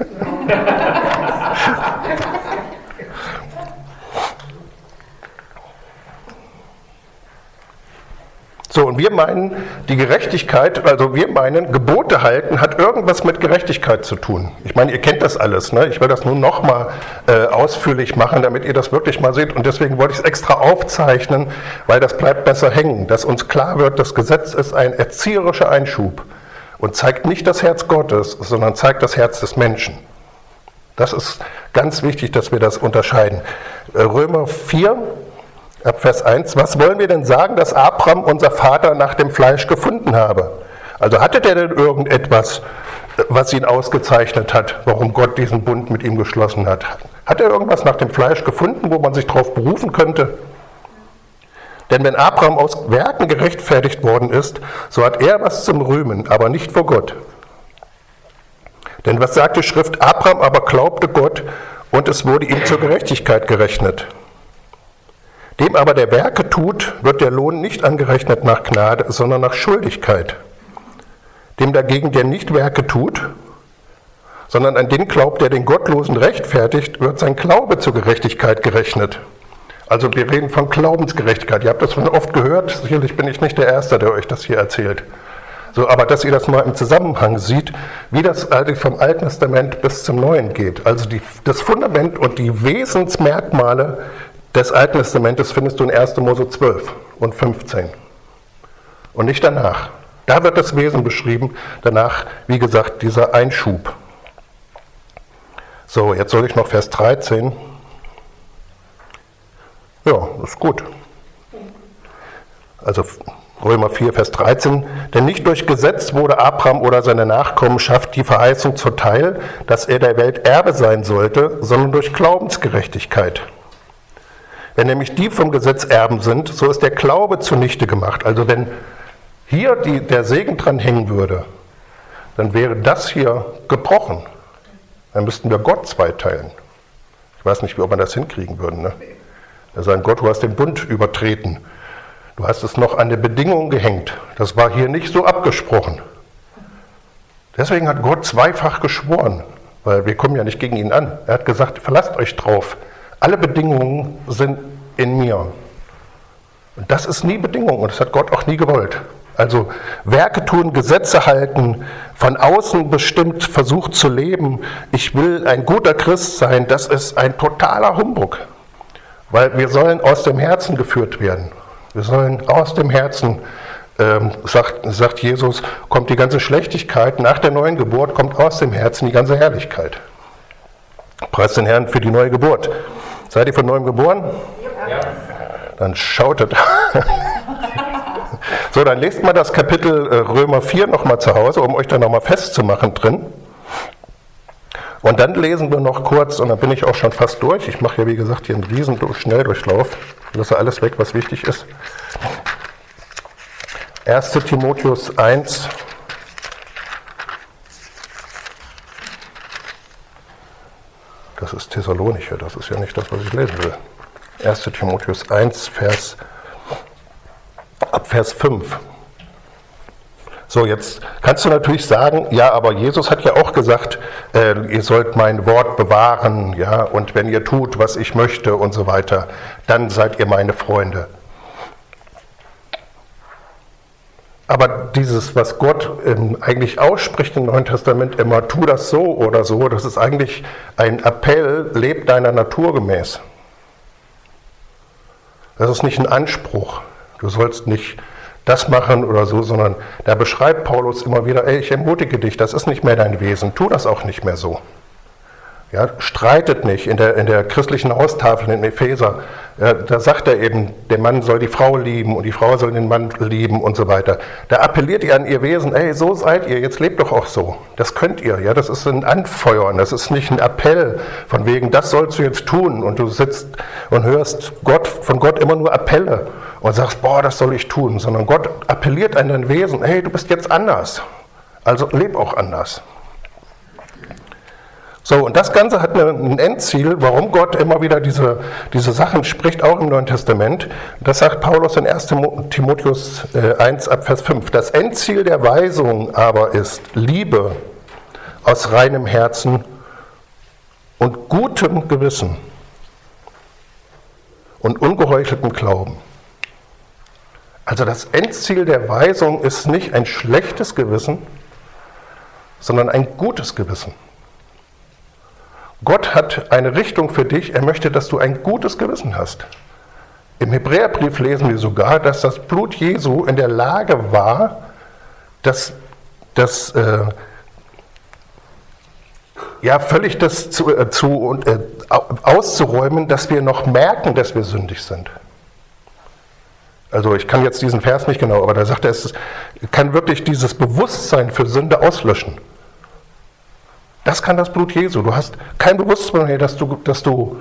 So, und wir meinen, die Gerechtigkeit, also wir meinen, Gebote halten hat irgendwas mit Gerechtigkeit zu tun. Ich meine, ihr kennt das alles, ne? Ich will das nun nochmal ausführlich machen, damit ihr das wirklich mal seht. Und deswegen wollte ich es extra aufzeichnen, weil das bleibt besser hängen, dass uns klar wird, das Gesetz ist ein erzieherischer Einschub und zeigt nicht das Herz Gottes, sondern zeigt das Herz des Menschen. Das ist ganz wichtig, dass wir das unterscheiden. Römer 4, ab Vers 1, was wollen wir denn sagen, dass Abraham, unser Vater, nach dem Fleisch gefunden habe? Also hatte der denn irgendetwas, was ihn ausgezeichnet hat, warum Gott diesen Bund mit ihm geschlossen hat? Hat er irgendwas nach dem Fleisch gefunden, wo man sich darauf berufen könnte? Denn wenn Abraham aus Werken gerechtfertigt worden ist, so hat er was zum Rühmen, aber nicht vor Gott. Denn was sagt die Schrift? Abraham aber glaubte Gott und es wurde ihm zur Gerechtigkeit gerechnet. Dem aber der Werke tut, wird der Lohn nicht angerechnet nach Gnade, sondern nach Schuldigkeit. Dem dagegen, der nicht Werke tut, sondern an den glaubt, der den Gottlosen rechtfertigt, wird sein Glaube zur Gerechtigkeit gerechnet. Also wir reden von Glaubensgerechtigkeit. Ihr habt das schon oft gehört, sicherlich bin ich nicht der Erste, der euch das hier erzählt. So, aber dass ihr das mal im Zusammenhang seht, wie das vom Alten Testament bis zum Neuen geht. Also das Fundament und die Wesensmerkmale des Alten Testamentes findest du in 1. Mose 12 und 15 und nicht danach. Da wird das Wesen beschrieben, danach, wie gesagt, dieser Einschub. So, jetzt soll ich noch Vers 13. Ja, das ist gut. Also Römer 4, Vers 13. Denn nicht durch Gesetz wurde Abraham oder seine Nachkommenschaft die Verheißung zuteil, dass er der Welt Erbe sein sollte, sondern durch Glaubensgerechtigkeit. Wenn nämlich die vom Gesetz Erben sind, so ist der Glaube zunichte gemacht. Also wenn hier der Segen dran hängen würde, dann wäre das hier gebrochen. Dann müssten wir Gott zweiteilen. Ich weiß nicht, ob wir das hinkriegen würden. Ne? Wir sagen, Gott, du hast den Bund übertreten. Du hast es noch an der Bedingung gehängt. Das war hier nicht so abgesprochen. Deswegen hat Gott zweifach geschworen, weil wir kommen ja nicht gegen ihn an. Er hat gesagt, verlasst euch drauf. Alle Bedingungen sind in mir. Und das ist nie Bedingung und das hat Gott auch nie gewollt. Also Werke tun, Gesetze halten, von außen bestimmt versucht zu leben, ich will ein guter Christ sein, das ist ein totaler Humbug. Weil wir sollen aus dem Herzen geführt werden. Wir sollen aus dem Herzen, sagt Jesus, kommt die ganze Schlechtigkeit, nach der neuen Geburt kommt aus dem Herzen die ganze Herrlichkeit. Preist den Herrn für die neue Geburt. Seid ihr von neuem geboren? Ja. Dann schautet. So, dann lest mal das Kapitel Römer 4 nochmal zu Hause, um euch da nochmal festzumachen drin. Und dann lesen wir noch kurz, und dann bin ich auch schon fast durch. Ich mache ja, wie gesagt, hier einen riesen Schnelldurchlauf. Ich lasse alles weg, was wichtig ist. 1. Timotheus 1. Das ist Thessalonicher, das ist ja nicht das, was ich lesen will. 1. Timotheus 1, ab Vers 5. So, jetzt kannst du natürlich sagen, ja, aber Jesus hat ja auch gesagt, ihr sollt mein Wort bewahren, ja, und wenn ihr tut, was ich möchte und so weiter, dann seid ihr meine Freunde. Aber dieses, was Gott eigentlich ausspricht im Neuen Testament immer, tu das so oder so, das ist eigentlich ein Appell, leb deiner Natur gemäß. Das ist nicht ein Anspruch. Du sollst nicht das machen oder so, sondern da beschreibt Paulus immer wieder, ey, ich ermutige dich, das ist nicht mehr dein Wesen, tu das auch nicht mehr so. Ja, streitet nicht. In der christlichen Haustafel in Epheser, da sagt er eben, der Mann soll die Frau lieben und die Frau soll den Mann lieben und so weiter. Da appelliert ihr an ihr Wesen, ey, so seid ihr, jetzt lebt doch auch so. Das könnt ihr, ja, das ist ein Anfeuern, das ist nicht ein Appell von wegen, das sollst du jetzt tun und du sitzt und hörst von Gott immer nur Appelle und sagst, boah, das soll ich tun, sondern Gott appelliert an dein Wesen, hey, du bist jetzt anders, also leb auch anders. So, und das Ganze hat ein Endziel, warum Gott immer wieder diese Sachen spricht, auch im Neuen Testament. Das sagt Paulus in 1. Timotheus 1 ab Vers 5. Das Endziel der Weisung aber ist Liebe aus reinem Herzen und gutem Gewissen und ungeheucheltem Glauben. Also das Endziel der Weisung ist nicht ein schlechtes Gewissen, sondern ein gutes Gewissen. Gott hat eine Richtung für dich, er möchte, dass du ein gutes Gewissen hast. Im Hebräerbrief lesen wir sogar, dass das Blut Jesu in der Lage war, völlig das auszuräumen, dass wir noch merken, dass wir sündig sind. Also ich kann jetzt diesen Vers nicht genau, aber da sagt er, es kann wirklich dieses Bewusstsein für Sünde auslöschen. Das kann das Blut Jesu. Du hast kein Bewusstsein mehr, dass du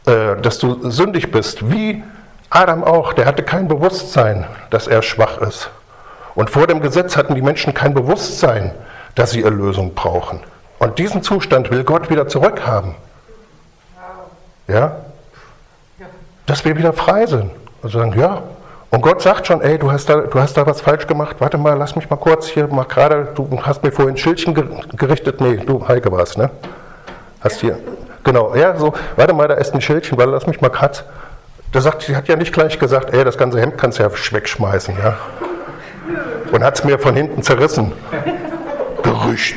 sündig bist. Wie Adam auch, der hatte kein Bewusstsein, dass er schwach ist. Und vor dem Gesetz hatten die Menschen kein Bewusstsein, dass sie Erlösung brauchen. Und diesen Zustand will Gott wieder zurückhaben. Ja? Dass wir wieder frei sind. Und sagen, ja. Und Gott sagt schon, ey, du hast da was falsch gemacht, warte mal, lass mich mal kurz hier, mach gerade, du hast mir vorhin ein Schildchen gerichtet, nee, du, Heike war's, ne? Hast hier, genau, ja, so, warte mal, da ist ein Schildchen, weil lass mich mal kurz. Sie hat ja nicht gleich gesagt, ey, das ganze Hemd kannst du ja wegschmeißen, ja? Und hat's mir von hinten zerrissen. Gerücht.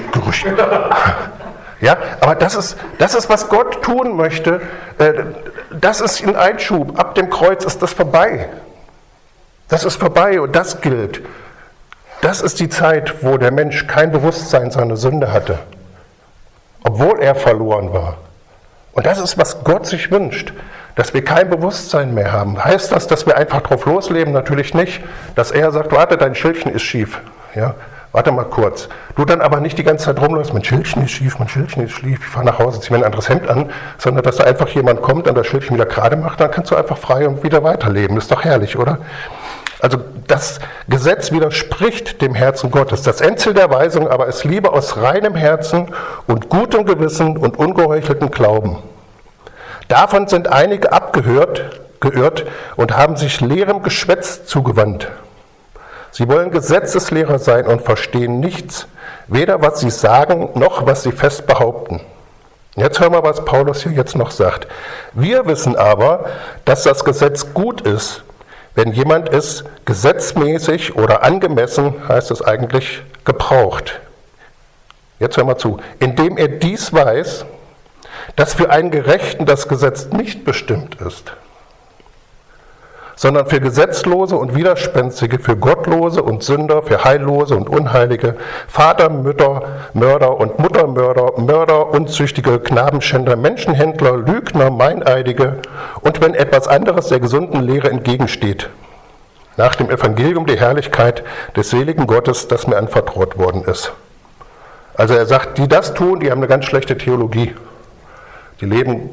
Ja, aber das ist, was Gott tun möchte, das ist ein Einschub, ab dem Kreuz ist das vorbei. Das ist vorbei und das gilt. Das ist die Zeit, wo der Mensch kein Bewusstsein seiner Sünde hatte, obwohl er verloren war. Und das ist, was Gott sich wünscht, dass wir kein Bewusstsein mehr haben. Heißt das, dass wir einfach drauf losleben? Natürlich nicht. Dass er sagt, warte, dein Schildchen ist schief. Ja, warte mal kurz. Du dann aber nicht die ganze Zeit rumläufst, mein Schildchen ist schief, ich fahre nach Hause, zieh mir ein anderes Hemd an, sondern dass da einfach jemand kommt und das Schildchen wieder gerade macht, dann kannst du einfach frei und wieder weiterleben. Ist doch herrlich, oder? Also das Gesetz widerspricht dem Herzen Gottes. Das Endziel der Weisung aber ist Liebe aus reinem Herzen und gutem Gewissen und ungeheucheltem Glauben. Davon sind einige geirrt und haben sich leerem Geschwätz zugewandt. Sie wollen Gesetzeslehrer sein und verstehen nichts, weder was sie sagen, noch was sie fest behaupten. Jetzt hören wir, was Paulus hier jetzt noch sagt. Wir wissen aber, dass das Gesetz gut ist, wenn jemand es gesetzmäßig oder angemessen, heißt es eigentlich, gebraucht. Jetzt hören wir zu. Indem er dies weiß, dass für einen Gerechten das Gesetz nicht bestimmt ist, sondern für Gesetzlose und Widerspenstige, für Gottlose und Sünder, für Heillose und Unheilige, Vater, Mütter, Mörder und Muttermörder, Mörder, Unzüchtige, Knabenschänder, Menschenhändler, Lügner, Meineidige und wenn etwas anderes der gesunden Lehre entgegensteht. Nach dem Evangelium die Herrlichkeit des seligen Gottes, das mir anvertraut worden ist. Also er sagt, die das tun, die haben eine ganz schlechte Theologie. Die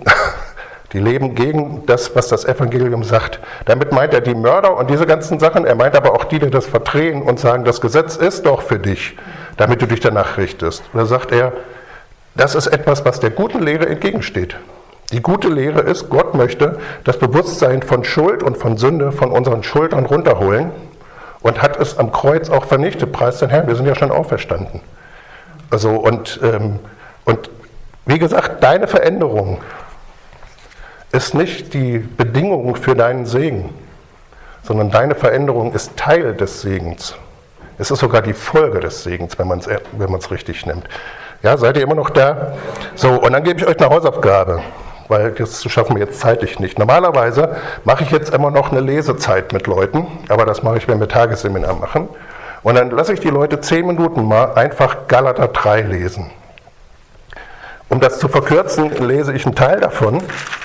leben gegen das, was das Evangelium sagt. Damit meint er die Mörder und diese ganzen Sachen. Er meint aber auch die das verdrehen und sagen, das Gesetz ist doch für dich, damit du dich danach richtest. Da sagt er, das ist etwas, was der guten Lehre entgegensteht. Die gute Lehre ist, Gott möchte das Bewusstsein von Schuld und von Sünde von unseren Schultern runterholen und hat es am Kreuz auch vernichtet. Preis den Herrn, wir sind ja schon auferstanden. Also und wie gesagt, deine Veränderung ist nicht die Bedingung für deinen Segen, sondern deine Veränderung ist Teil des Segens. Es ist sogar die Folge des Segens, wenn man es richtig nimmt. Ja, seid ihr immer noch da? So, und dann gebe ich euch eine Hausaufgabe, weil das schaffen wir jetzt zeitlich nicht. Normalerweise mache ich jetzt immer noch eine Lesezeit mit Leuten, aber das mache ich, wenn wir Tagesseminar machen. Und dann lasse ich die Leute 10 Minuten mal einfach Galater 3 lesen. Um das zu verkürzen, lese ich einen Teil davon,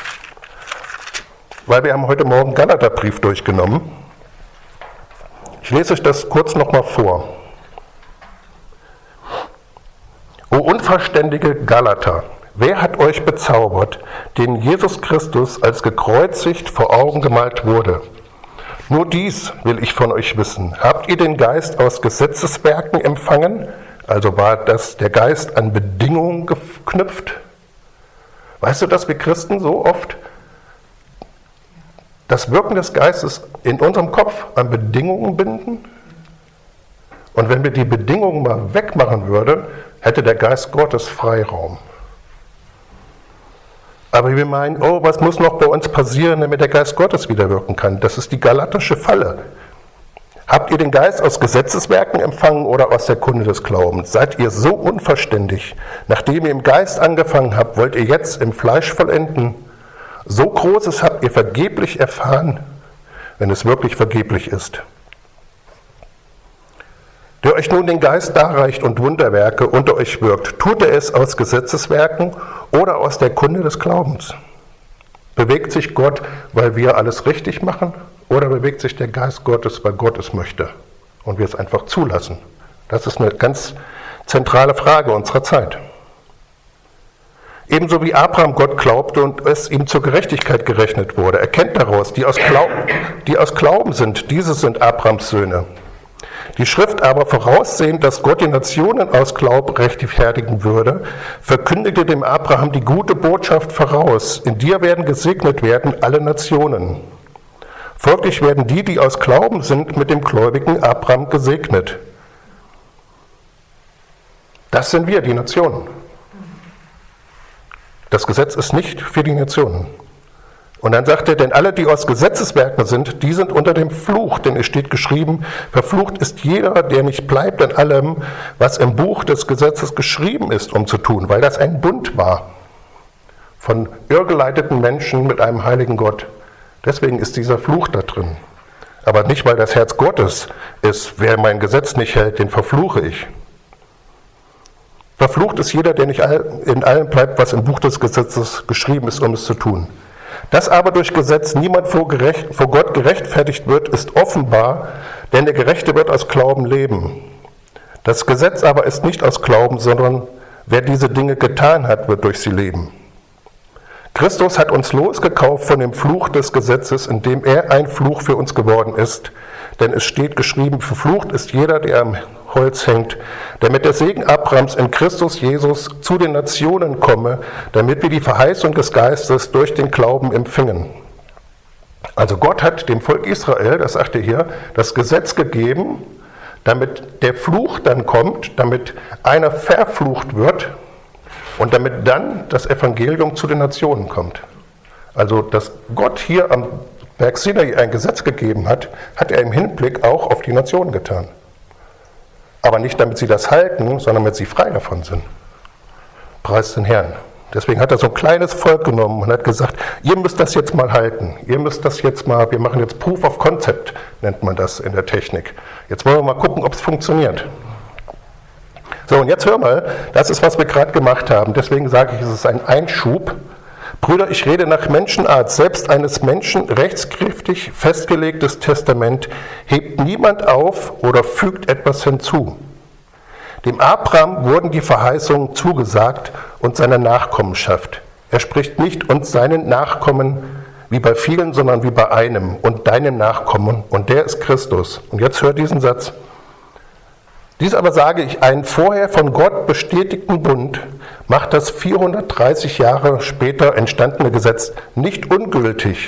weil wir haben heute Morgen Galaterbrief durchgenommen. Ich lese euch das kurz nochmal vor. O unverständige Galater, wer hat euch bezaubert, denen Jesus Christus als gekreuzigt vor Augen gemalt wurde? Nur dies will ich von euch wissen. Habt ihr den Geist aus Gesetzeswerken empfangen? Also war das der Geist an Bedingungen geknüpft? Weißt du, dass wir Christen so oft das Wirken des Geistes in unserem Kopf an Bedingungen binden? Und wenn wir die Bedingungen mal wegmachen würden, hätte der Geist Gottes Freiraum. Aber wir meinen, oh, was muss noch bei uns passieren, damit der Geist Gottes wieder wirken kann? Das ist die galatische Falle. Habt ihr den Geist aus Gesetzeswerken empfangen oder aus der Kunde des Glaubens? Seid ihr so unverständig? Nachdem ihr im Geist angefangen habt, wollt ihr jetzt im Fleisch vollenden? So Großes habt ihr vergeblich erfahren, wenn es wirklich vergeblich ist. Der euch nun den Geist darreicht und Wunderwerke unter euch wirkt, tut er es aus Gesetzeswerken oder aus der Kunde des Glaubens? Bewegt sich Gott, weil wir alles richtig machen, oder bewegt sich der Geist Gottes, weil Gott es möchte und wir es einfach zulassen? Das ist eine ganz zentrale Frage unserer Zeit. Ebenso wie Abraham Gott glaubte und es ihm zur Gerechtigkeit gerechnet wurde, erkennt daraus, die aus Glauben sind, diese sind Abrahams Söhne. Die Schrift aber, voraussehend, dass Gott die Nationen aus Glauben rechtfertigen würde, verkündigte dem Abraham die gute Botschaft voraus: In dir werden gesegnet werden alle Nationen. Folglich werden die aus Glauben sind, mit dem gläubigen Abraham gesegnet. Das sind wir, die Nationen. Das Gesetz ist nicht für die Nationen. Und dann sagt er, denn alle, die aus Gesetzeswerken sind, die sind unter dem Fluch, denn es steht geschrieben, verflucht ist jeder, der nicht bleibt an allem, was im Buch des Gesetzes geschrieben ist, um zu tun, weil das ein Bund war von irrgeleiteten Menschen mit einem heiligen Gott. Deswegen ist dieser Fluch da drin. Aber nicht, weil das Herz Gottes ist, wer mein Gesetz nicht hält, den verfluche ich. Verflucht ist jeder, der nicht in allem bleibt, was im Buch des Gesetzes geschrieben ist, um es zu tun. Dass aber durch Gesetz niemand vor Gott gerechtfertigt wird, ist offenbar, denn der Gerechte wird aus Glauben leben. Das Gesetz aber ist nicht aus Glauben, sondern wer diese Dinge getan hat, wird durch sie leben. Christus hat uns losgekauft von dem Fluch des Gesetzes, indem er ein Fluch für uns geworden ist. Denn es steht geschrieben, verflucht ist jeder, der am Holz hängt, damit der Segen Abrahams in Christus Jesus zu den Nationen komme, damit wir die Verheißung des Geistes durch den Glauben empfingen. Also Gott hat dem Volk Israel, das sagt er hier, das Gesetz gegeben, damit der Fluch dann kommt, damit einer verflucht wird und damit dann das Evangelium zu den Nationen kommt. Also, dass Gott hier am Berg Sinai ein Gesetz gegeben hat, hat er im Hinblick auch auf die Nationen getan. Aber nicht, damit sie das halten, sondern damit sie frei davon sind. Preis den Herrn. Deswegen hat er so ein kleines Volk genommen und hat gesagt, ihr müsst das jetzt mal halten. Ihr müsst das jetzt mal, wir machen jetzt Proof of Concept, nennt man das in der Technik. Jetzt wollen wir mal gucken, ob es funktioniert. So, und jetzt hör mal, das ist, was wir gerade gemacht haben. Deswegen sage ich, es ist ein Einschub. Brüder, ich rede nach Menschenart. Selbst eines Menschen rechtskräftig festgelegtes Testament hebt niemand auf oder fügt etwas hinzu. Dem Abraham wurden die Verheißungen zugesagt und seine Nachkommenschaft. Er spricht nicht und seinen Nachkommen wie bei vielen, sondern wie bei einem und deinem Nachkommen, und der ist Christus. Und jetzt hört diesen Satz. Dies aber sage ich, einen vorher von Gott bestätigten Bund macht das 430 Jahre später entstandene Gesetz nicht ungültig,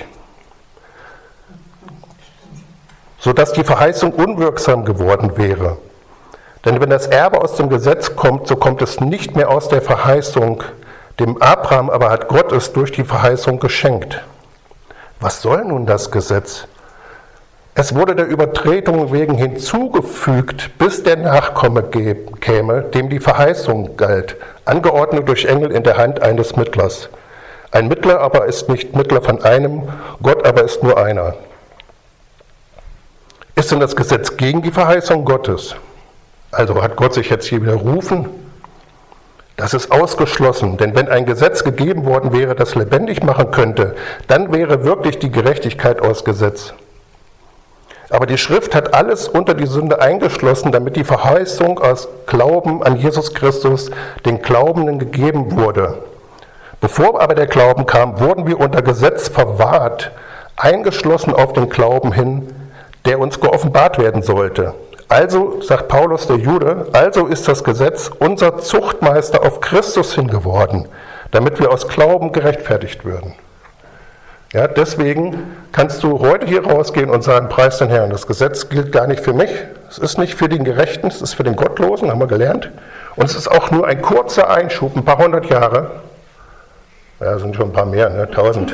sodass die Verheißung unwirksam geworden wäre. Denn wenn das Erbe aus dem Gesetz kommt, so kommt es nicht mehr aus der Verheißung. Dem Abraham aber hat Gott es durch die Verheißung geschenkt. Was soll nun das Gesetz? Es wurde der Übertretung wegen hinzugefügt, bis der Nachkomme käme, dem die Verheißung galt, angeordnet durch Engel in der Hand eines Mittlers. Ein Mittler aber ist nicht Mittler von einem, Gott aber ist nur einer. Ist denn das Gesetz gegen die Verheißung Gottes? Also hat Gott sich jetzt hier widerrufen? Das ist ausgeschlossen, denn wenn ein Gesetz gegeben worden wäre, das lebendig machen könnte, dann wäre wirklich die Gerechtigkeit aus Gesetz. Aber die Schrift hat alles unter die Sünde eingeschlossen, damit die Verheißung aus Glauben an Jesus Christus den Glaubenden gegeben wurde. Bevor aber der Glauben kam, wurden wir unter Gesetz verwahrt, eingeschlossen auf den Glauben hin, der uns geoffenbart werden sollte. Also, sagt Paulus der Jude, also ist das Gesetz unser Zuchtmeister auf Christus hin geworden, damit wir aus Glauben gerechtfertigt würden. Ja, deswegen kannst du heute hier rausgehen und sagen, preis den Herrn, das Gesetz gilt gar nicht für mich, es ist nicht für den Gerechten, es ist für den Gottlosen, haben wir gelernt. Und es ist auch nur ein kurzer Einschub, ein paar hundert Jahre. Ja, sind schon ein paar mehr, ne? 1000,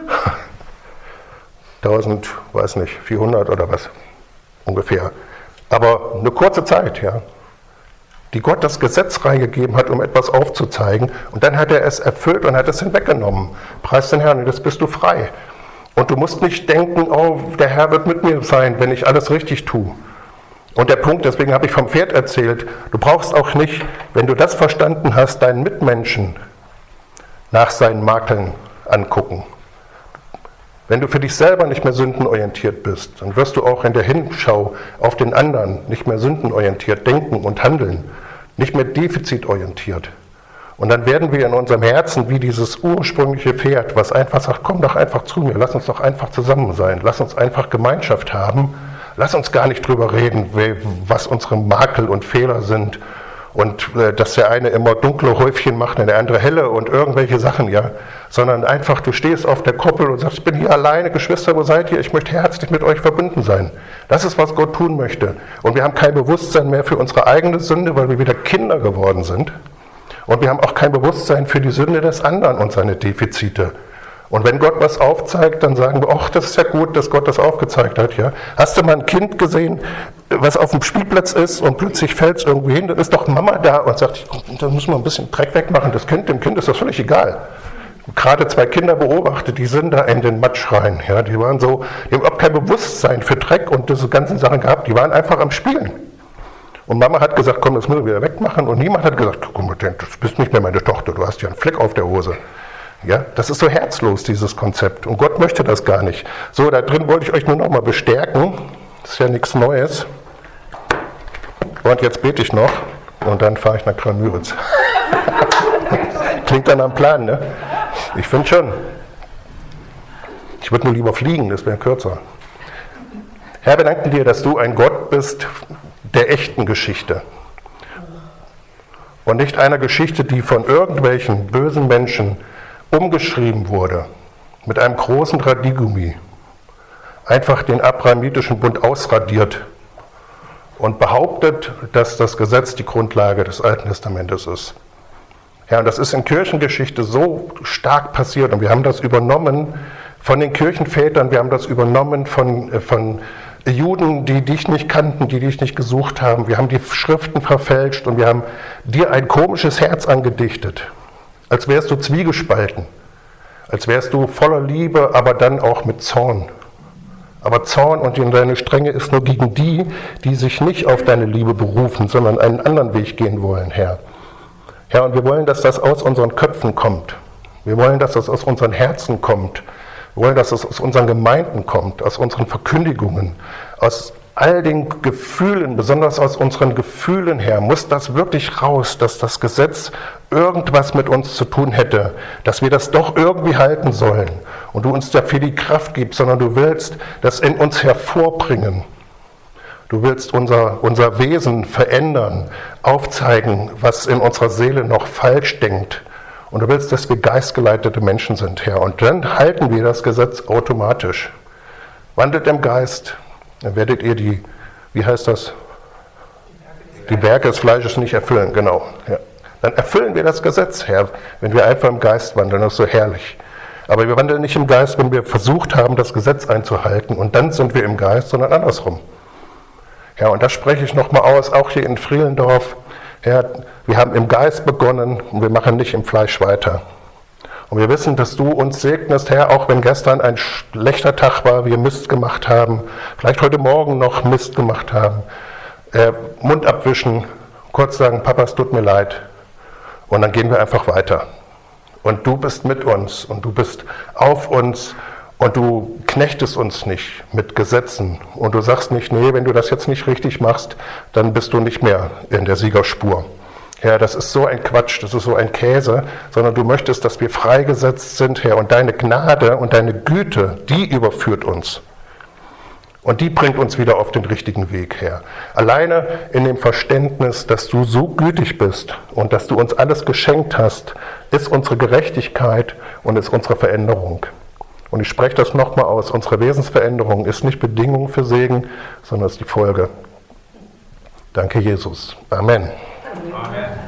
weiß nicht, 400 oder was, ungefähr. Aber eine kurze Zeit, ja, die Gott das Gesetz reingegeben hat, um etwas aufzuzeigen. Und dann hat er es erfüllt und hat es hinweggenommen. Preis den Herrn, jetzt bist du frei. Und du musst nicht denken, oh, der Herr wird mit mir sein, wenn ich alles richtig tue. Und der Punkt, deswegen habe ich vom Pferd erzählt, du brauchst auch nicht, wenn du das verstanden hast, deinen Mitmenschen nach seinen Makeln angucken. Wenn du für dich selber nicht mehr sündenorientiert bist, dann wirst du auch in der Hinschau auf den anderen nicht mehr sündenorientiert denken und handeln, nicht mehr defizitorientiert. Und dann werden wir in unserem Herzen wie dieses ursprüngliche Pferd, was einfach sagt, komm doch einfach zu mir, lass uns doch einfach zusammen sein, lass uns einfach Gemeinschaft haben, lass uns gar nicht drüber reden, was unsere Makel und Fehler sind und dass der eine immer dunkle Häufchen macht und der andere helle und irgendwelche Sachen, ja, sondern einfach, du stehst auf der Koppel und sagst, ich bin hier alleine, Geschwister, wo seid ihr? Ich möchte herzlich mit euch verbunden sein. Das ist, was Gott tun möchte. Und wir haben kein Bewusstsein mehr für unsere eigene Sünde, weil wir wieder Kinder geworden sind. Und wir haben auch kein Bewusstsein für die Sünde des anderen und seine Defizite. Und wenn Gott was aufzeigt, dann sagen wir, ach, das ist ja gut, dass Gott das aufgezeigt hat. Ja. Hast du mal ein Kind gesehen, was auf dem Spielplatz ist und plötzlich fällt es irgendwie hin, dann ist doch Mama da und sagt, da müssen wir ein bisschen Dreck wegmachen, dem Kind ist das völlig egal. Gerade 2 Kinder beobachtet, die sind da in den Matsch rein. Ja. Die waren so, die haben überhaupt kein Bewusstsein für Dreck und diese ganzen Sachen gehabt, die waren einfach am Spielen. Und Mama hat gesagt, komm, das müssen wir wieder wegmachen. Und niemand hat gesagt, komm, du bist nicht mehr meine Tochter, du hast ja einen Fleck auf der Hose. Ja, das ist so herzlos, dieses Konzept. Und Gott möchte das gar nicht. So, da drin wollte ich euch nur noch mal bestärken. Das ist ja nichts Neues. Und jetzt bete ich noch und dann fahre ich nach Kramüritz. Klingt dann am Plan, ne? Ich finde schon. Ich würde nur lieber fliegen, das wäre kürzer. Herr, wir danken dir, dass du ein Gott bist der echten Geschichte. Und nicht einer Geschichte, die von irgendwelchen bösen Menschen umgeschrieben wurde, mit einem großen Radiergummi, einfach den abrahamitischen Bund ausradiert und behauptet, dass das Gesetz die Grundlage des Alten Testamentes ist. Ja, und das ist in Kirchengeschichte so stark passiert und wir haben das übernommen von den Kirchenvätern, wir haben das übernommen von Juden, die dich nicht kannten, die dich nicht gesucht haben. Wir haben die Schriften verfälscht und wir haben dir ein komisches Herz angedichtet. Als wärst du zwiegespalten, als wärst du voller Liebe, aber dann auch mit Zorn. Aber Zorn und deine Strenge ist nur gegen die, die sich nicht auf deine Liebe berufen, sondern einen anderen Weg gehen wollen, Herr. Herr, und wir wollen, dass das aus unseren Köpfen kommt. Wir wollen, dass das aus unseren Herzen kommt. Wir wollen, dass das aus unseren Gemeinden kommt, aus unseren Verkündigungen, aus all den Gefühlen, besonders aus unseren Gefühlen her, muss das wirklich raus, dass das Gesetz irgendwas mit uns zu tun hätte, dass wir das doch irgendwie halten sollen und du uns dafür die Kraft gibst, sondern du willst das in uns hervorbringen. Du willst unser Wesen verändern, aufzeigen, was in unserer Seele noch falsch denkt. Und du willst, dass wir geistgeleitete Menschen sind, Herr. Und dann halten wir das Gesetz automatisch. Wandelt im Geist, dann werdet ihr die Werke des Fleisches nicht erfüllen, genau. Ja. Dann erfüllen wir das Gesetz, Herr, wenn wir einfach im Geist wandeln, das ist so herrlich. Aber wir wandeln nicht im Geist, wenn wir versucht haben, das Gesetz einzuhalten und dann sind wir im Geist, sondern andersrum. Ja, und das spreche ich nochmal aus, auch hier in Frielendorf. Herr, wir haben im Geist begonnen und wir machen nicht im Fleisch weiter. Und wir wissen, dass du uns segnest, Herr, auch wenn gestern ein schlechter Tag war, wir Mist gemacht haben, vielleicht heute Morgen noch Mist gemacht haben, Mund abwischen, kurz sagen, Papa, es tut mir leid. Und dann gehen wir einfach weiter. Und du bist mit uns und du bist auf uns und du knechtest uns nicht mit Gesetzen. Und du sagst nicht, nee, wenn du das jetzt nicht richtig machst, dann bist du nicht mehr in der Siegerspur. Herr, das ist so ein Quatsch, das ist so ein Käse, sondern du möchtest, dass wir freigesetzt sind, Herr. Und deine Gnade und deine Güte, die überführt uns. Und die bringt uns wieder auf den richtigen Weg, Herr. Alleine in dem Verständnis, dass du so gütig bist und dass du uns alles geschenkt hast, ist unsere Gerechtigkeit und ist unsere Veränderung. Und ich spreche das nochmal aus, unsere Wesensveränderung ist nicht Bedingung für Segen, sondern ist die Folge. Danke, Jesus. Amen. Amen.